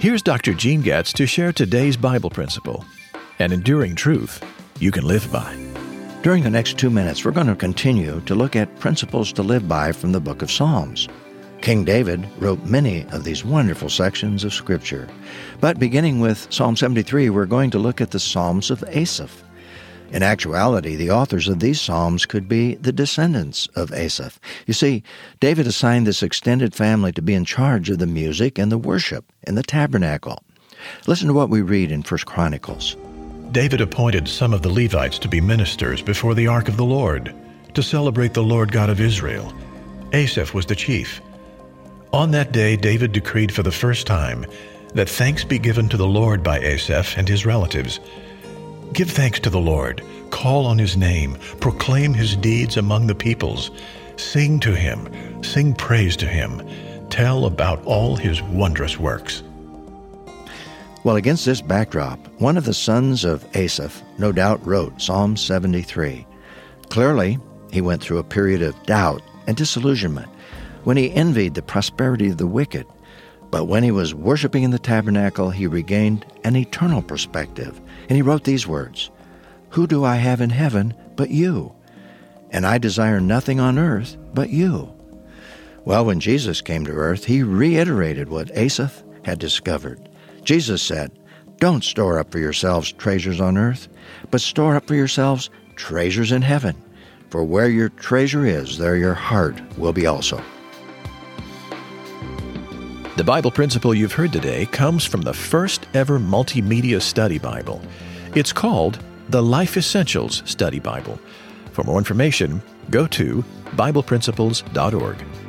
Here's Dr. Gene Getz to share today's Bible principle, an enduring truth you can live by. During the next 2 minutes, we're going to continue to look at principles to live by from the book of Psalms. King David wrote many of these wonderful sections of Scripture. But beginning with Psalm 73, we're going to look at the Psalms of Asaph. In actuality, the authors of these psalms could be the descendants of Asaph. You see, David assigned this extended family to be in charge of the music and the worship in the tabernacle. Listen to what we read in 1 Chronicles. David appointed some of the Levites to be ministers before the ark of the Lord, to celebrate the Lord God of Israel. Asaph was the chief. On that day, David decreed for the first time that thanks be given to the Lord by Asaph and his relatives. Give thanks to the Lord, call on his name, proclaim his deeds among the peoples. Sing to him, sing praise to him, tell about all his wondrous works. Well, against this backdrop, one of the sons of Asaph no doubt wrote Psalm 73. Clearly, he went through a period of doubt and disillusionment when he envied the prosperity of the wicked. But when he was worshiping in the tabernacle, he regained an eternal perspective. And he wrote these words, "Who do I have in heaven but you? And I desire nothing on earth but you." Well, when Jesus came to earth, he reiterated what Asaph had discovered. Jesus said, "Don't store up for yourselves treasures on earth, but store up for yourselves treasures in heaven. For where your treasure is, there your heart will be also." The Bible principle you've heard today comes from the first ever multimedia study Bible. It's called the Life Essentials Study Bible. For more information, go to BiblePrinciples.org.